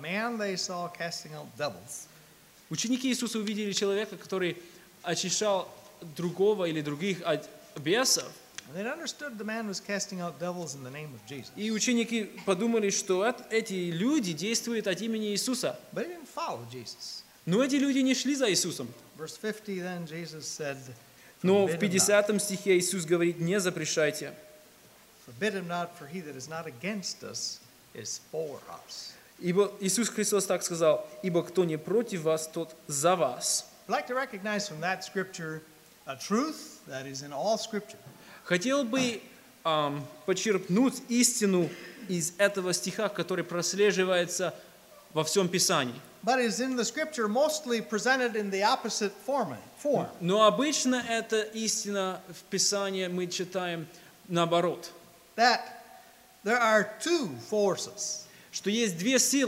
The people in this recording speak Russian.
man they saw casting out devils. Ученики Иисуса увидели человека, который очищал другого или других от бесов. And they understood the man was casting out devils in the name of Jesus. И ученики подумали, что эти люди действуют от имени Иисуса. But they didn't follow Jesus. Но эти люди не шли за Иисусом. Verse 50, then Jesus said, Но в forbid him not. 50 стихе Иисус говорит: не запрещайте. Forbid him not, for he that is not against us is for us. Ибо Иисус Христос так сказал: ибо кто не против вас, тот за вас. I'd like to recognize from that scripture a truth that is in all scripture. Хотел бы почерпнуть истину из этого стиха, который прослеживается во всем Писании. But is in the scripture mostly presented in the opposite form. Но обычно эта истина в Писании мы читаем наоборот. That there are two forces. Что есть две силы.